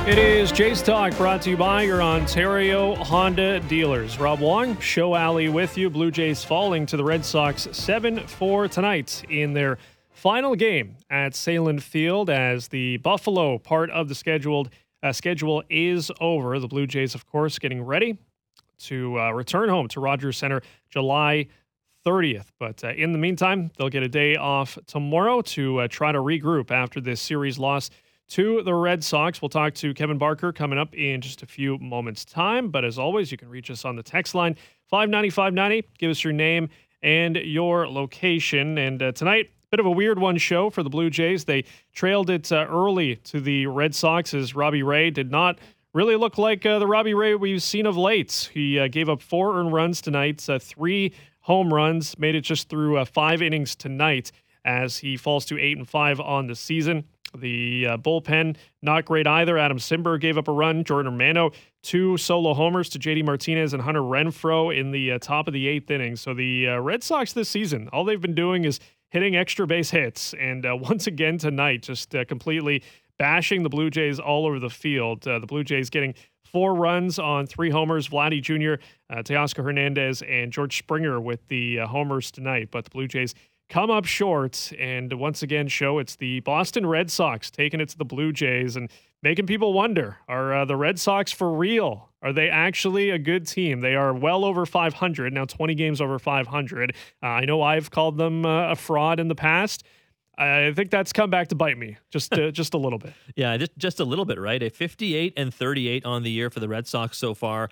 It is Jays Talk, brought to you by your Ontario Honda dealers. Rob Wong, Show Alley with you. Blue Jays falling to the Red Sox 7-4 tonight in their final game at Salem Field as the Buffalo part of the schedule is over. The Blue Jays, of course, getting ready to return home to Rogers Center July 30th. But in the meantime, they'll get a day off tomorrow to try to regroup after this series loss to the Red Sox. We'll talk to Kevin Barker coming up in just a few moments' time. But as always, you can reach us on the text line 590-590. Give us your name and your location. And tonight, bit of a weird one show for the Blue Jays. They trailed it early to the Red Sox as Robbie Ray did not really look like the Robbie Ray we've seen of late. He gave up 4 earned runs tonight, 3 home runs, made it just through 5 innings tonight as he falls to 8-5 on the season. The bullpen, not great either. Adam Simber gave up a run. Jordan Romano, 2 solo homers to JD Martinez and Hunter Renfroe in the top of the 8th inning. So the Red Sox this season, all they've been doing is hitting extra base hits. And once again tonight, just completely bashing the Blue Jays all over the field. The Blue Jays getting 4 runs on 3 homers. Vladdy Jr., Teoscar Hernandez, and George Springer with the homers tonight. But the Blue Jays come up short, and once again show it's the Boston Red Sox taking it to the Blue Jays and making people wonder, are the Red Sox for real? Are they actually a good team? They are well over 500, now 20 games over 500. I know I've called them a fraud in the past. I think that's come back to bite me just a little bit. Yeah, just a little bit, right? A 58-38 on the year for the Red Sox so far.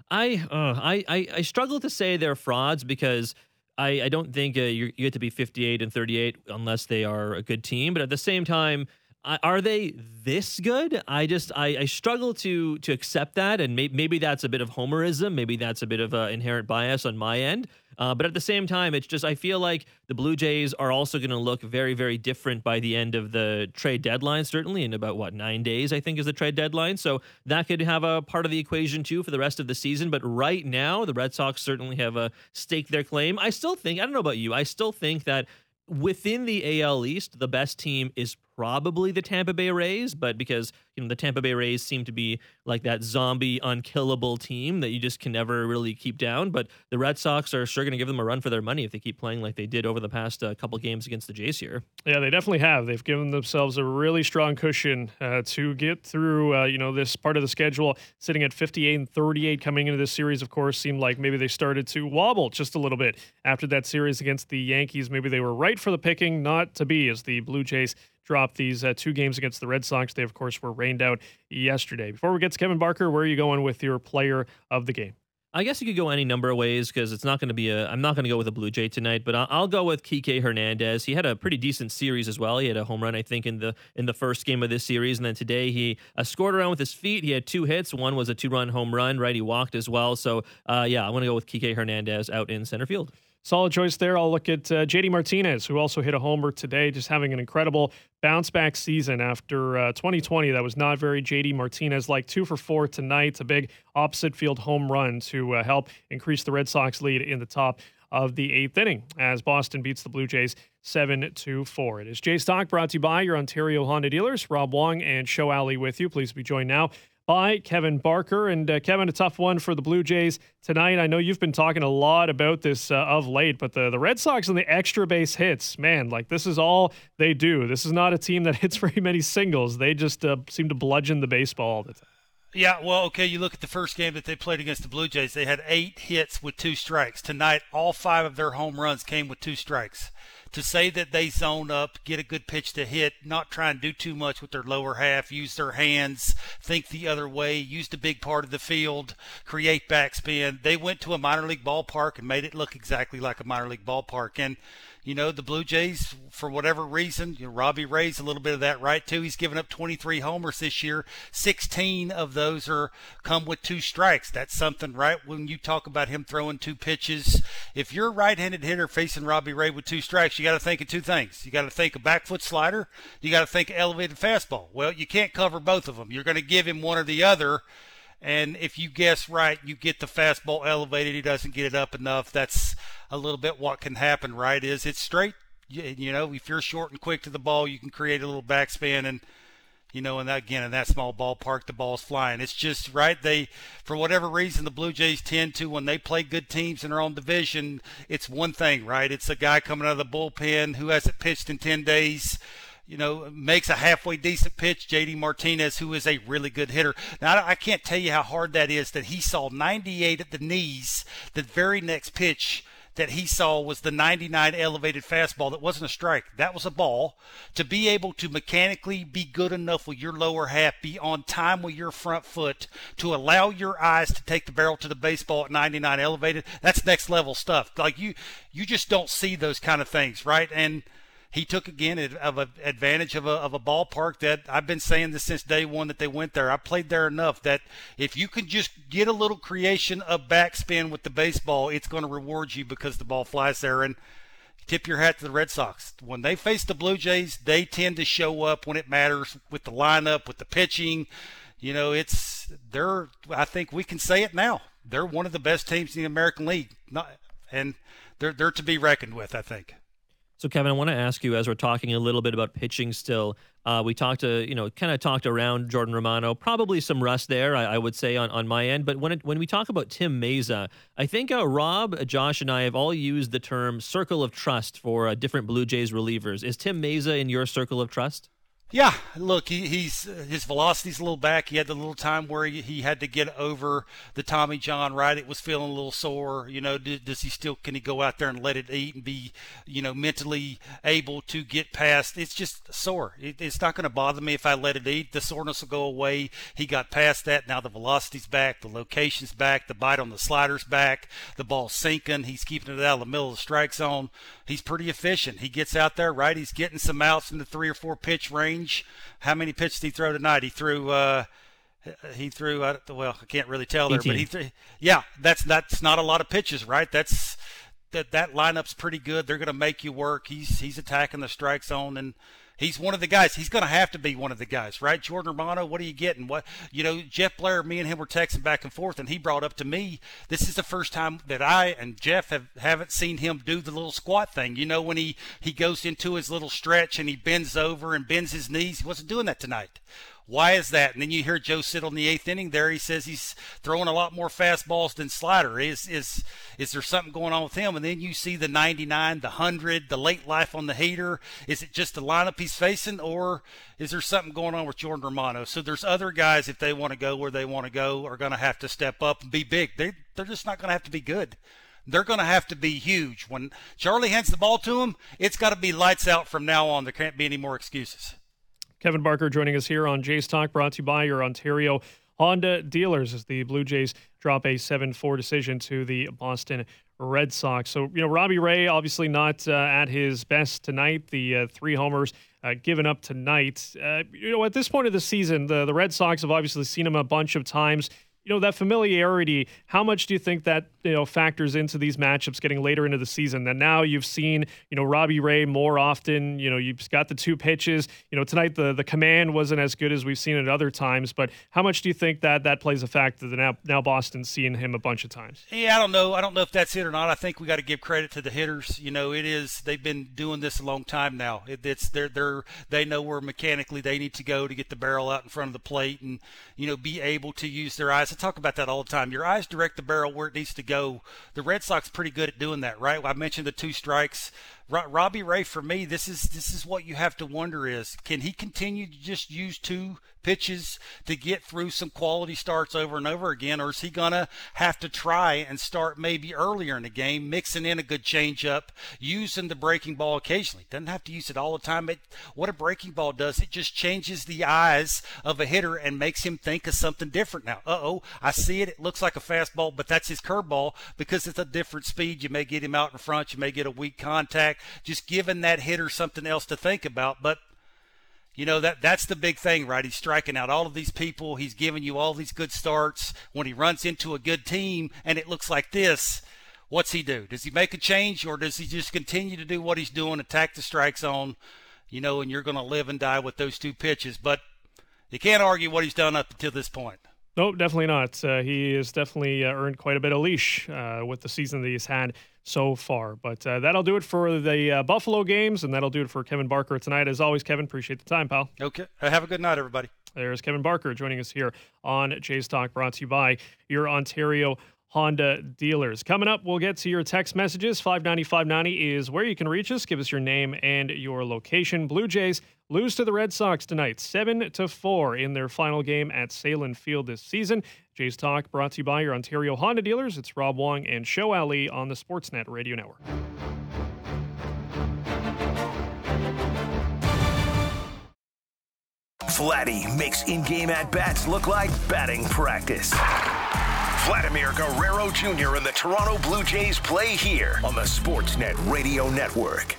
I struggle to say they're frauds because I don't think you get to be 58-38 unless they are a good team. But at the same time, are they this good? I struggle to accept that, and maybe that's a bit of homerism. Maybe that's a bit of inherent bias on my end. But at the same time, it's just I feel like the Blue Jays are also going to look very, very different by the end of the trade deadline, certainly in about, 9 days, I think, is the trade deadline. So that could have a part of the equation, too, for the rest of the season. But right now, the Red Sox certainly have staked their claim. I don't know about you, I still think that within the AL East, the best team is probably the Tampa Bay Rays, but because the Tampa Bay Rays seem to be like that zombie unkillable team that you just can never really keep down. But the Red Sox are sure going to give them a run for their money if they keep playing like they did over the past couple games against the Jays here. Yeah, they definitely have. They've given themselves a really strong cushion to get through this part of the schedule, sitting at 58-38 coming into this series. Of course, seemed like maybe they started to wobble just a little bit after that series against the Yankees. Maybe they were right for the picking, not to be, as the Blue Jays dropped these 2 games against the Red Sox. They, of course, were rained out yesterday. Before we get to Kevin Barker, where are you going with your player of the game? I guess you could go any number of ways because it's not going to be I'm not going to go with a Blue Jay tonight, but I'll go with Kike Hernandez. He had a pretty decent series as well. He had a home run, I think, in the first game of this series, and then today he scored around with his feet. He had 2 hits. One was a 2-run home run, right? He walked as well. So, I want to go with Kike Hernandez out in center field. Solid choice there. I'll look at JD Martinez, who also hit a homer today, just having an incredible bounce-back season after 2020. That was not very JD Martinez-like. 2 for 4 tonight, a big opposite field home run to help increase the Red Sox lead in the top of the 8th inning as Boston beats the Blue Jays 7-4. It is Jays Talk, brought to you by your Ontario Honda dealers. Rob Wong and Show Alley with you. Please be joined now by Kevin Barker. And Kevin, a tough one for the Blue Jays tonight. I know you've been talking a lot about this of late, but the Red Sox and the extra base hits, man, this is all they do. This is not a team that hits very many singles. They just seem to bludgeon the baseball all the time. Yeah, well, okay, you look at the first game that they played against the Blue Jays. They had 8 hits with 2 strikes. Tonight, all 5 of their home runs came with 2 strikes. To say that they zone up, get a good pitch to hit, not try and do too much with their lower half, use their hands, think the other way, use the big part of the field, create backspin. They went to a minor league ballpark and made it look exactly like a minor league ballpark. And the Blue Jays, for whatever reason, Robbie Ray's a little bit of that right too. He's given up 23 homers this year. 16 of those come with 2 strikes. That's something, right? When you talk about him throwing 2 pitches, if you're a right-handed hitter facing Robbie Ray with 2 strikes, you got to think of 2 things. You got to think a back foot slider. You got to think elevated fastball. Well, you can't cover both of them. You're going to give him one or the other. And if you guess right, you get the fastball elevated. He doesn't get it up enough. That's a little bit what can happen, right? It's straight. If you're short and quick to the ball, you can create a little backspin. And, And again, in that small ballpark, the ball's flying. It's just right. For whatever reason, the Blue Jays tend to, when they play good teams in their own division, it's one thing, right? It's a guy coming out of the bullpen who hasn't pitched in 10 days. Makes a halfway decent pitch, J.D. Martinez, who is a really good hitter. Now, I can't tell you how hard that is that he saw 98 at the knees. The very next pitch that he saw was the 99 elevated fastball. That wasn't a strike. That was a ball. To be able to mechanically be good enough with your lower half, be on time with your front foot, to allow your eyes to take the barrel to the baseball at 99 elevated, that's next level stuff. Like you just don't see those kind of things, right? And he took, again, advantage of a ballpark that I've been saying this since day one that they went there. I played there enough that if you can just get a little creation of backspin with the baseball, it's going to reward you because the ball flies there. And tip your hat to the Red Sox. When they face the Blue Jays, they tend to show up when it matters with the lineup, with the pitching. I think we can say it now. They're one of the best teams in the American League, and they're to be reckoned with, I think. So, Kevin, I want to ask you, as we're talking a little bit about pitching still, we talked around Jordan Romano, probably some rust there, I would say, on my end. But when we talk about Tim Mayza, I think Rob, Josh, and I have all used the term circle of trust for different Blue Jays relievers. Is Tim Mayza in your circle of trust? Yeah, look, his velocity's a little back. He had the little time where he had to get over the Tommy John, right? It was feeling a little sore. Can he go out there and let it eat and be, mentally able to get past? It's just sore. It's not going to bother me if I let it eat. The soreness will go away. He got past that. Now the velocity's back. The location's back. The bite on the slider's back. The ball's sinking. He's keeping it out of the middle of the strike zone. He's pretty efficient. He gets out there, right? He's getting some outs in the 3 or 4 pitch range. How many pitches did he throw tonight? He threw. I can't really tell there, 18. But that's not a lot of pitches, right? That lineup's pretty good. They're going to make you work. He's attacking the strike zone, and he's one of the guys. He's going to have to be one of the guys, right? Jordan Romano, what are you getting? Jeff Blair, me and him were texting back and forth, and he brought up to me, this is the first time that I and Jeff haven't seen him do the little squat thing. When he goes into his little stretch and he bends over and bends his knees. He wasn't doing that tonight. Why is that? And then you hear Joe Siddall in the 8th inning there. He says he's throwing a lot more fastballs than slider. Is there something going on with him? And then you see the 99, the 100, the late life on the heater. Is it just the lineup he's facing, or is there something going on with Jordan Romano? So there's other guys, if they want to go where they want to go, are going to have to step up and be big. They're just not going to have to be good. They're going to have to be huge. When Charlie hands the ball to him, it's got to be lights out from now on. There can't be any more excuses. Kevin Barker joining us here on Jays Talk, brought to you by your Ontario Honda dealers, as the Blue Jays drop a 7-4 decision to the Boston Red Sox. So, Robbie Ray obviously not at his best tonight. The 3 homers given up tonight. At this point of the season, the Red Sox have obviously seen him a bunch of times. That familiarity, how much do you think that, factors into these matchups getting later into the season? That now you've seen, Robbie Ray more often, you've got the 2 pitches. Tonight the command wasn't as good as we've seen it other times, but how much do you think that plays a factor that now Boston's seeing him a bunch of times? Yeah, I don't know. I don't know if that's it or not. I think we got to give credit to the hitters. They've been doing this a long time now. They know where mechanically they need to go to get the barrel out in front of the plate and, be able to use their eyes. I talk about that all the time. Your eyes direct the barrel where it needs to go. The Red Sox pretty good at doing that, right? I mentioned the 2 strikes. Robbie Ray, for me, this is what you have to wonder is, can he continue to just use 2 pitches to get through some quality starts over and over again, or is he going to have to try and start maybe earlier in the game, mixing in a good changeup, using the breaking ball occasionally? Doesn't have to use it all the time. What a breaking ball does, it just changes the eyes of a hitter and makes him think of something different now. I see it. It looks like a fastball, but that's his curveball because it's a different speed. You may get him out in front. You may get a weak contact. Just giving that hitter something else to think about. But, that's the big thing, right? He's striking out all of these people. He's giving you all these good starts. When he runs into a good team and it looks like this, what's he do? Does he make a change, or does he just continue to do what he's doing, attack the strike zone, and you're going to live and die with those 2 pitches? But you can't argue what he's done up until this point. No, definitely not. He has definitely earned quite a bit of leash with the season that he's had so far. But that'll do it for the Buffalo games, and that'll do it for Kevin Barker tonight. As always, Kevin, appreciate the time, pal. Okay. Have a good night, everybody. There's Kevin Barker joining us here on Jays Talk, brought to you by your Ontario Honda dealers. Coming up, we'll get to your text messages. 590-590 is where you can reach us. Give us your name and your location. Blue Jays lose to the Red Sox tonight, 7-4 in their final game at Salin Field this season. Jays Talk brought to you by your Ontario Honda dealers. It's Rob Wong and Show Ali on the Sportsnet Radio Network. Vladdy makes in-game at-bats look like batting practice. Vladimir Guerrero Jr. and the Toronto Blue Jays play here on the Sportsnet Radio Network.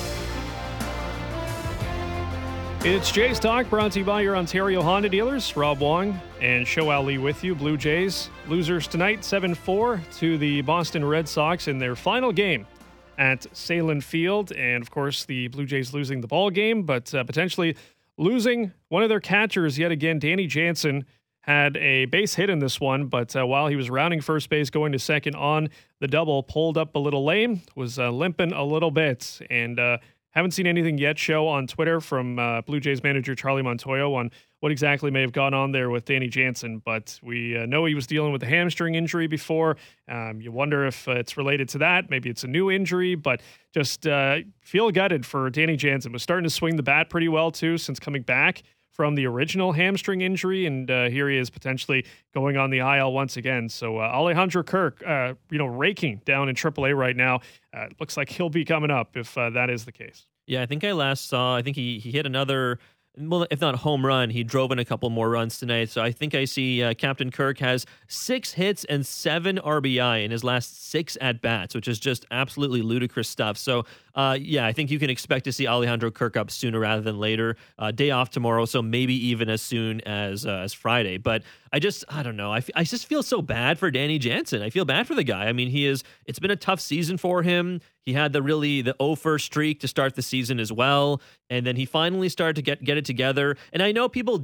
It's Jays Talk, brought to you by your Ontario Honda dealers. Rob Wong and Show Ali with you. Blue Jays losers tonight, 7-4 to the Boston Red Sox in their final game at Salin Field. And, of course, the Blue Jays losing the ball game, but potentially losing one of their catchers yet again. Danny Jansen had a base hit in this one, but while he was rounding first base, going to second on the double, pulled up a little lame, was limping a little bit, and haven't seen anything yet show on Twitter from Blue Jays manager Charlie Montoyo on what exactly may have gone on there with Danny Jansen, but we know he was dealing with a hamstring injury before. You wonder if it's related to that. Maybe it's a new injury, but just feel gutted for Danny Jansen. Was starting to swing the bat pretty well, too, since coming back from the original hamstring injury, and here he is potentially going on the IL once again. So Alejandro Kirk, raking down in AAA right now. Looks like he'll be coming up if that is the case. Yeah, I think I last saw, I think he hit another, well, if not home run, he drove in a couple more runs tonight. So I think I see Captain Kirk has 6 hits and 7 RBI in his last 6 at-bats, which is just absolutely ludicrous stuff. So, I think you can expect to see Alejandro Kirk up sooner rather than later. Day off tomorrow, so maybe even as soon as Friday. But I don't know. I just feel so bad for Danny Jansen. I feel bad for the guy. I mean, it's been a tough season for him. He had the 0-1 streak to start the season as well. And then he finally started to get it together. And I know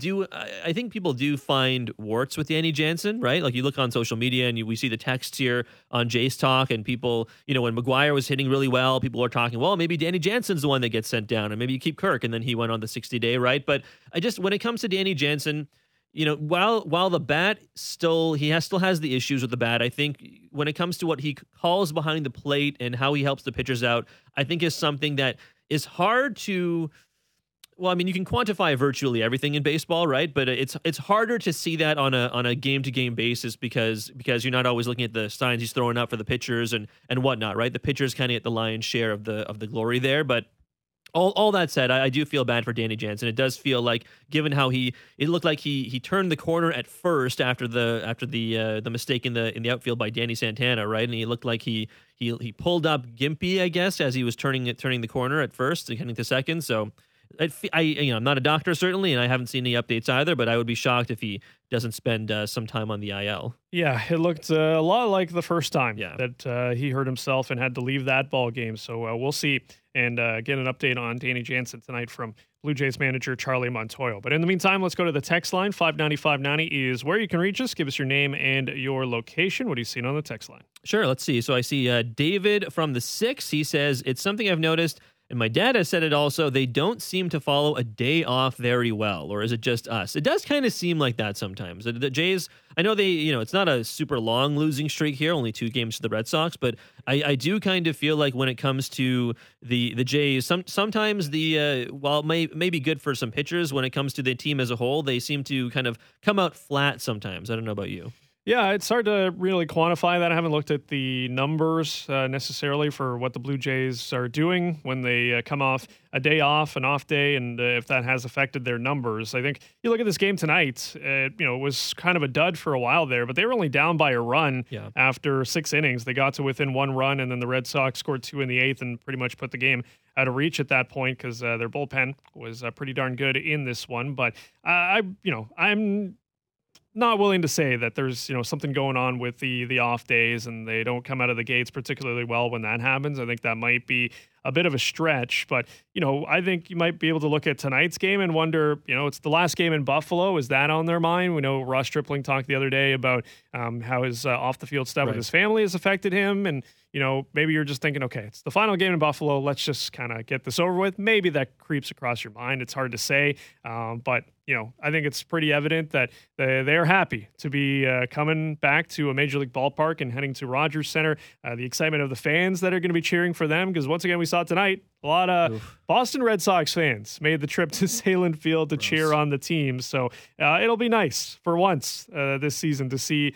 I think people do find warts with Danny Jansen, right? Like you look on social media and we see the texts here on Jays Talk, and people, when McGuire was hitting really well, people are talking, well, maybe Danny Jansen's the one that gets sent down, and maybe you keep Kirk. And then he went on the 60-day, right? But when it comes to Danny Jansen, while the bat still has the issues with the bat, I think when it comes to what he calls behind the plate and how he helps the pitchers out, I think is something that is hard to. Well, I mean, you can quantify virtually everything in baseball, right? But it's harder to see that on a game-to-game basis because you're not always looking at the signs he's throwing out for the pitchers and whatnot, right? The pitchers kind of get the lion's share of the glory there, but. All that said, I do feel bad for Danny Jansen. It does feel like, given how it looked like he turned the corner at first after the mistake in the outfield by Danny Santana, right? And he looked like he pulled up gimpy, I guess, as he was turning the corner at first and heading to second. So I'm not a doctor certainly, and I haven't seen any updates either. But I would be shocked if he doesn't spend some time on the IL. Yeah, it looked a lot like the first time that he hurt himself and had to leave that ball game. So we'll see and get an update on Danny Jansen tonight from Blue Jays manager Charlie Montoyo. But in the meantime, let's go to the text line. 590-590 is where you can reach us. Give us your name and your location. What are you seeing on the text line? Sure, let's see. So I see David from the 6. He says, it's something I've noticed, and my dad has said it also, they don't seem to follow a day off very well. Or is it just us? It does kind of seem like that sometimes. The Jays, I know it's not a super long losing streak here, only 2 games to the Red Sox, but I do kind of feel like when it comes to the Jays, sometimes while it may be good for some pitchers, when it comes to the team as a whole, they seem to kind of come out flat sometimes. I don't know about you. Yeah, it's hard to really quantify that. I haven't looked at the numbers necessarily for what the Blue Jays are doing when they come off a day off, an off day, and if that has affected their numbers. I think you look at this game tonight, it was kind of a dud for a while there, but they were only down by a run after 6 innings. They got to within 1 run, and then the Red Sox scored 2 in the 8th and pretty much put the game out of reach at that point because their bullpen was pretty darn good in this one. But I'm not willing to say that there's something going on with the off days and they don't come out of the gates particularly well when that happens. I think that might be a bit of a stretch. But, I think you might be able to look at tonight's game and wonder, it's the last game in Buffalo. Is that on their mind? We know Ross Stripling talked the other day about how his off-the-field stuff with his family has affected him. And, maybe you're just thinking, okay, it's the final game in Buffalo. Let's just kind of get this over with. Maybe that creeps across your mind. It's hard to say. But I think it's pretty evident that they're happy to be coming back to a Major League ballpark and heading to Rogers Center. The excitement of the fans that are going to be cheering for them, because once again, we saw tonight, a lot of Boston Red Sox fans made the trip to Salem Field to cheer on the team. So it'll be nice for once this season to see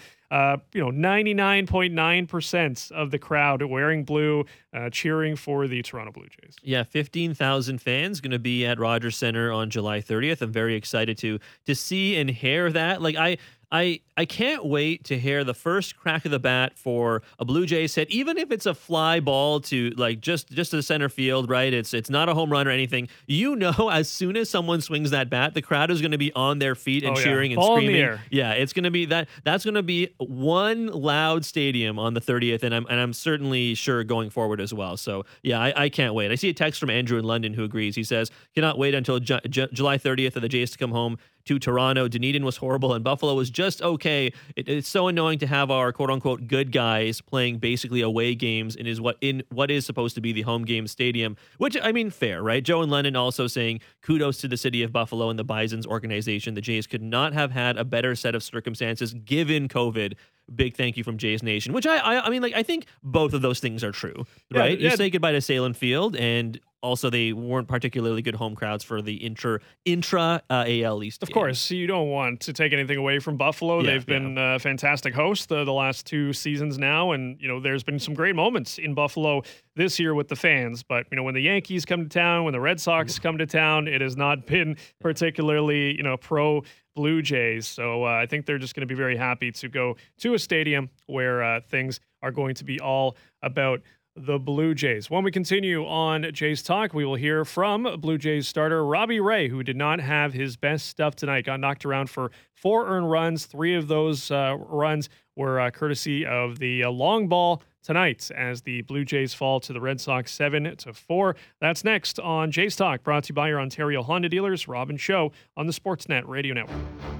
99.9% of the crowd wearing blue, cheering for the Toronto Blue Jays. Yeah, 15,000 fans going to be at Rogers Center on July 30th. I'm very excited to see and hear that. Like I can't wait to hear the first crack of the bat for a Blue Jays hit, even if it's a fly ball to just to the center field, right? It's not a home run or anything. As soon as someone swings that bat, the crowd is going to be on their feet and cheering and ball screaming. In the air. Yeah, it's going to be that's going to be one loud stadium on the 30th, and I'm certainly sure going forward as well. So yeah, I can't wait. I see a text from Andrew in London who agrees. He says, cannot wait until July 30th for the Jays to come home to Toronto. Dunedin was horrible and Buffalo was just okay. It's so annoying to have our quote unquote good guys playing basically away games in what is supposed to be the home game stadium, which I mean, fair, right? Joe in London also saying kudos to the city of Buffalo and the Bison's organization. The Jays could not have had a better set of circumstances given COVID. Big thank you from Jays Nation, which I think both of those things are true, right? You say goodbye to Salem Field, and also they weren't particularly good home crowds for the intra AL East. Of course, you don't want to take anything away from Buffalo. They've been a fantastic host the last two seasons now, and there's been some great moments in Buffalo this year with the fans. But when the Yankees come to town, when the Red Sox come to town, it has not been particularly pro Blue Jays. So I think they're just going to be very happy to go to a stadium where things are going to be all about the Blue Jays. When we continue on Jays Talk, we will hear from Blue Jays starter Robbie Ray, who did not have his best stuff tonight. Got knocked around for 4 earned runs. 3 of those runs were courtesy of the long ball tonight as the Blue Jays fall to the Red Sox 7-4. That's next on Jays Talk, brought to you by your Ontario Honda dealers, Rob and Show on the Sportsnet Radio Network.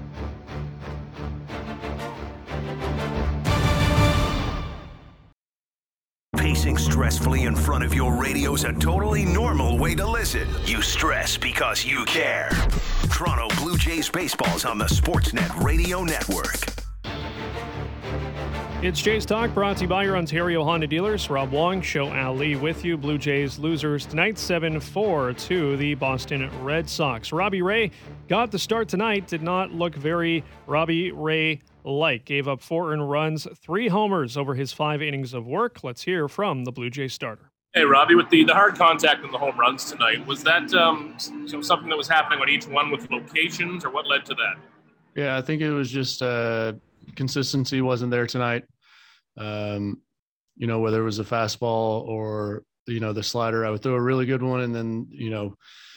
Pacing stressfully in front of your radio's a totally normal way to listen. You stress because you care. Toronto Blue Jays baseball's on the Sportsnet Radio Network. It's Jays Talk, brought to you by your Ontario Honda dealers. Rob Wong, Show Ali with you. Blue Jays losers tonight, 7-4 to the Boston Red Sox. Robbie Ray got the start tonight, did not look very Robbie Ray-like. Gave up 4 earned runs, 3 homers over his 5 innings of work. Let's hear from the Blue Jays starter. Hey, Robbie, with the hard contact and the home runs tonight, was that something that was happening on each one with locations, or what led to that? Yeah, I think it was just consistency wasn't there tonight. Whether it was a fastball or, the slider, I would throw a really good one and then,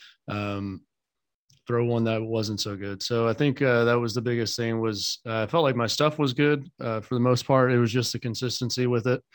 throw one that wasn't so good. So I think that was the biggest thing was I felt like my stuff was good for the most part. It was just the consistency with it.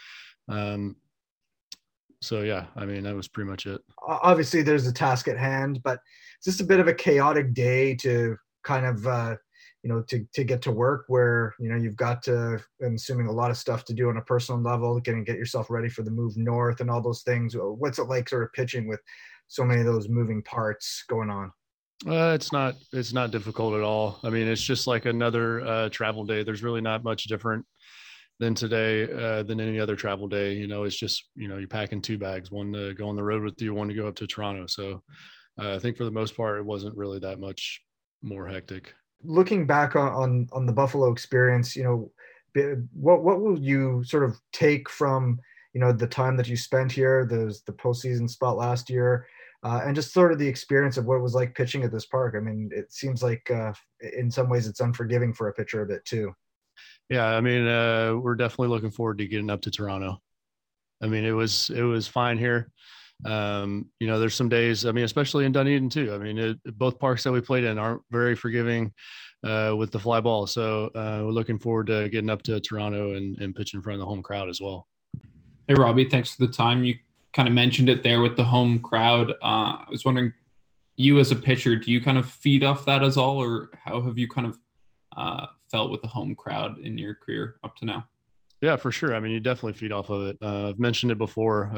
So, yeah, that was pretty much it. Obviously, there's a task at hand, but it's just a bit of a chaotic day to kind of, to get to work where, you've got to, I'm assuming, a lot of stuff to do on a personal level, get yourself ready for the move north and all those things. What's it like sort of pitching with so many of those moving parts going on? It's not difficult at all. It's just like another travel day. There's really not much different than today than any other travel day. It's just, you're packing 2 bags, one to go on the road with you, one to go up to Toronto. So I think for the most part, it wasn't really that much more hectic. Looking back on the Buffalo experience, what will you sort of take from, the time that you spent here, the postseason spot last year, and just sort of the experience of what it was like pitching at this park? It seems like in some ways it's unforgiving for a pitcher a bit too. Yeah, we're definitely looking forward to getting up to Toronto. It was fine here. There's some days, especially in Dunedin too. Both parks that we played in aren't very forgiving with the fly ball. So we're looking forward to getting up to Toronto and pitching in front of the home crowd as well. Hey, Robbie, thanks for the time. You kind of mentioned it there with the home crowd. I was wondering, you as a pitcher, do you kind of feed off that as all, or how have you kind of felt with the home crowd in your career up to now? Yeah, for sure. I mean, you definitely feed off of it. I've mentioned it before.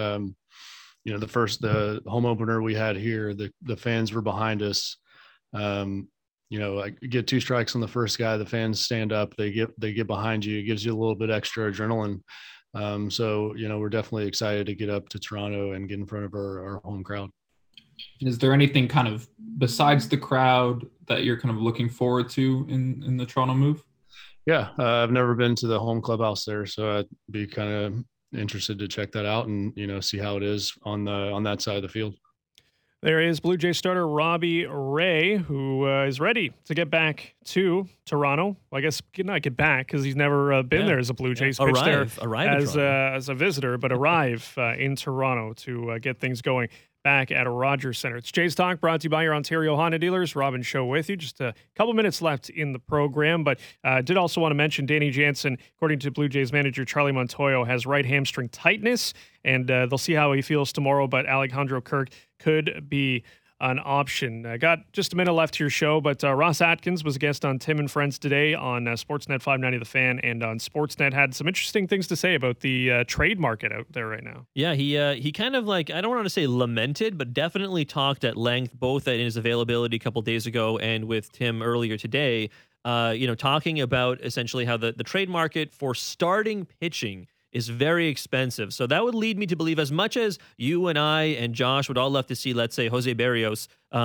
The home opener we had here, the fans were behind us. I get 2 strikes on the first guy, the fans stand up, they get behind you. It gives you a little bit extra adrenaline. We're definitely excited to get up to Toronto and get in front of our home crowd. Is there anything kind of besides the crowd that you're kind of looking forward to in the Toronto move? Yeah, I've never been to the home clubhouse there, so I'd be kind of interested to check that out and see how it is on that side of the field. There is Blue Jay starter Robbie Ray, who is ready to get back to Toronto. Well, I guess not get back because he's never been there as a Blue Jays. Arrive as a visitor, but arrive in Toronto to get things going back at a Rogers Center. It's Jays Talk, brought to you by your Ontario Honda dealers. Robin Show with you. Just a couple minutes left in the program, but did also want to mention Danny Jansen, according to Blue Jays manager Charlie Montoyo, has right hamstring tightness, and they'll see how he feels tomorrow, but Alejandro Kirk could be an option. Got just a minute left to your show, but Ross Atkins was a guest on Tim and Friends today on Sportsnet 590 The Fan, and on Sportsnet had some interesting things to say about the trade market out there right now. Yeah, he kind of I don't want to say lamented, but definitely talked at length, both in his availability a couple days ago and with Tim earlier today, talking about essentially how the trade market for starting pitching is very expensive. So that would lead me to believe, as much as you and I and Josh would all love to see, let's say, Jose Berrios,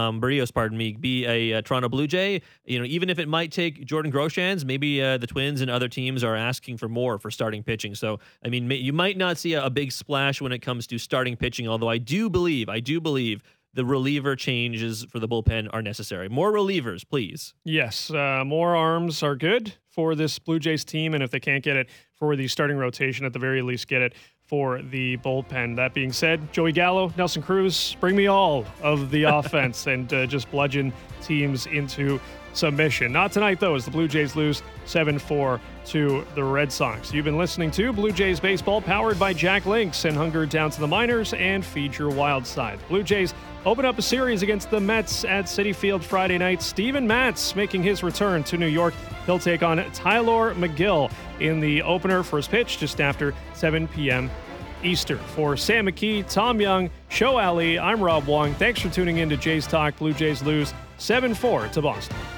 be a Toronto Blue Jay, even if it might take Jordan Groshans, maybe the Twins and other teams are asking for more for starting pitching. So, I mean, you might not see a big splash when it comes to starting pitching, although I do believe the reliever changes for the bullpen are necessary. More relievers, please. Yes, more arms are good for this Blue Jays team, and if they can't get it for the starting rotation, at the very least get it for the bullpen. That being said, Joey Gallo, Nelson Cruz, bring me all of the offense and just bludgeon teams into submission. Not tonight, though, as the Blue Jays lose 7-4 to the Red Sox. You've been listening to Blue Jays Baseball, powered by Jack Links. Send hunger down to the minors and feed your wild side. Blue Jays open up a series against the Mets at Citi Field Friday night. Steven Matz making his return to New York. He'll take on Tyler McGill in the opener. First pitch just after 7 p.m. Eastern. For Sam McKee, Tom Young, Show Ali, I'm Rob Wong. Thanks for tuning in to Jays Talk. Blue Jays lose 7-4 to Boston.